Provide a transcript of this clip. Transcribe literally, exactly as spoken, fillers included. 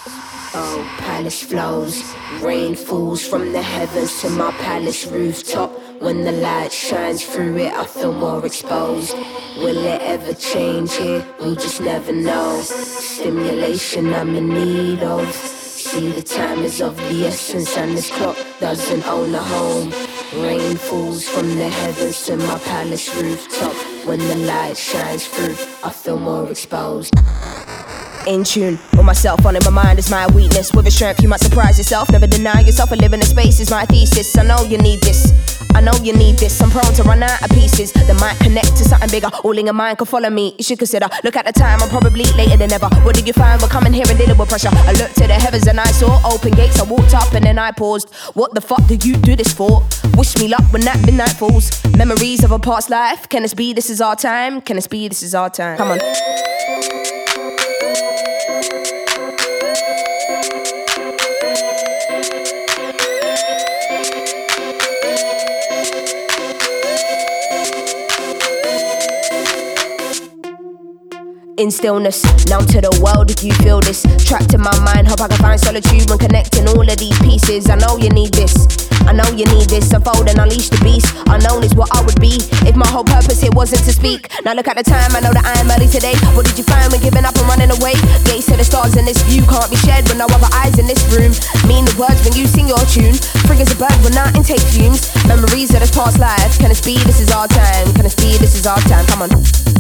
Oh, palace flows, rain falls from the heavens to my palace rooftop. When the light shines through it, I feel more exposed. Will it ever change here? We'll just never know. Stimulation I'm in need of. See, the time is of the essence, and this clock doesn't own a home. Rain falls from the heavens to my palace rooftop. When the light shines through, I feel more exposed. In tune with myself, on in my mind is my weakness. With a strength you might surprise yourself. Never deny yourself, and living in space is my thesis. I know you need this, I know you need this. I'm prone to run out of pieces that might connect to something bigger. All in your mind can follow me, you should consider. Look at the time, I'm probably later than ever. What did you find? We're coming here and dealing with pressure. I looked to the heavens and I saw open gates. I walked up and then I paused. What the fuck did you do this for? Wish me luck when that midnight falls. Memories of a past life. Can this be this is our time? Can this be this is our time? Come on. In stillness, numb to the world if you feel this. Trapped in my mind, hope I can find solitude when connecting all of these pieces. I know you need this, I know you need this. Unfold and unleash the beast. Unknown is what I would be if my whole purpose here wasn't to speak. Now look at the time, I know that I am early today. What did you find when giving up and running away? Gates to the stars in this view can't be shared with no other eyes in this room. Mean the words when you sing your tune. Free as a bird when I intake fumes. Memories of this past life. Can this be this is our time? Can this be this is our time? Come on.